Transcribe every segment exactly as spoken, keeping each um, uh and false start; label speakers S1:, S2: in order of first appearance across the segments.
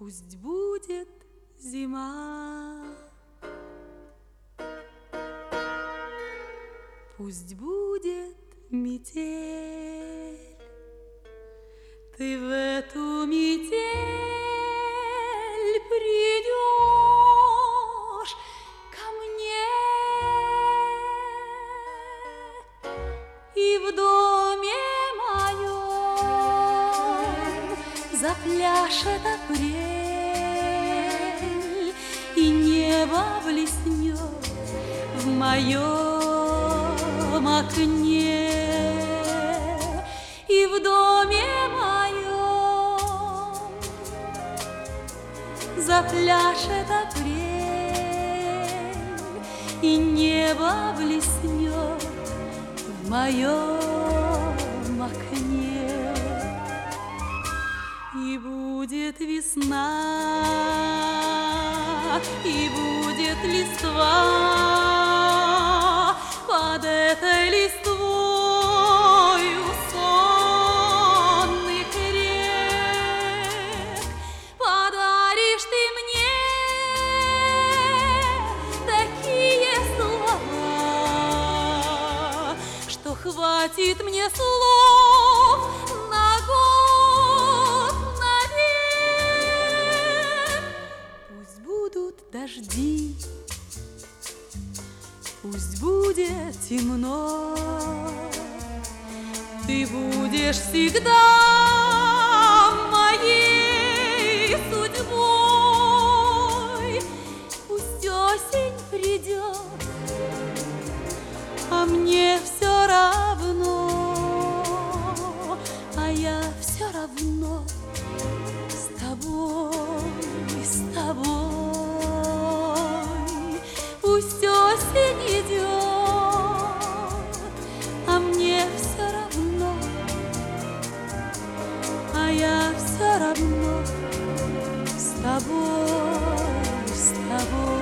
S1: Пусть будет зима, пусть будет метель, ты в эту метель придешь ко мне, и в доме моем запляшет апрель, и небо блеснет в моем окне, и в доме моем запляшет апрель, и небо блеснет в моем окне. И будет весна, и будет листва под этой листвою сонных рек. Подаришь ты мне такие слова, что хватит мне слов на год, навек. Пусть будут дожди, пусть будет темно, ты будешь всегда моей судьбой. Пусть осень придет, а мне все равно, а я все равно с тобой, с тобой. Пусть осень идет, а мне все равно, а я все равно с тобой, с тобой.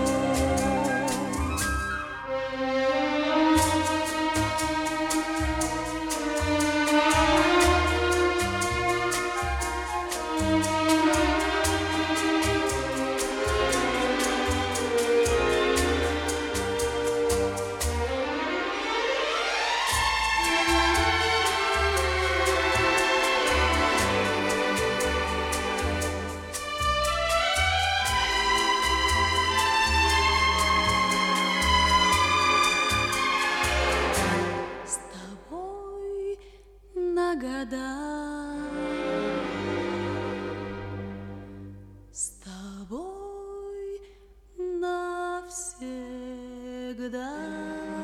S1: Года с тобой навсегда.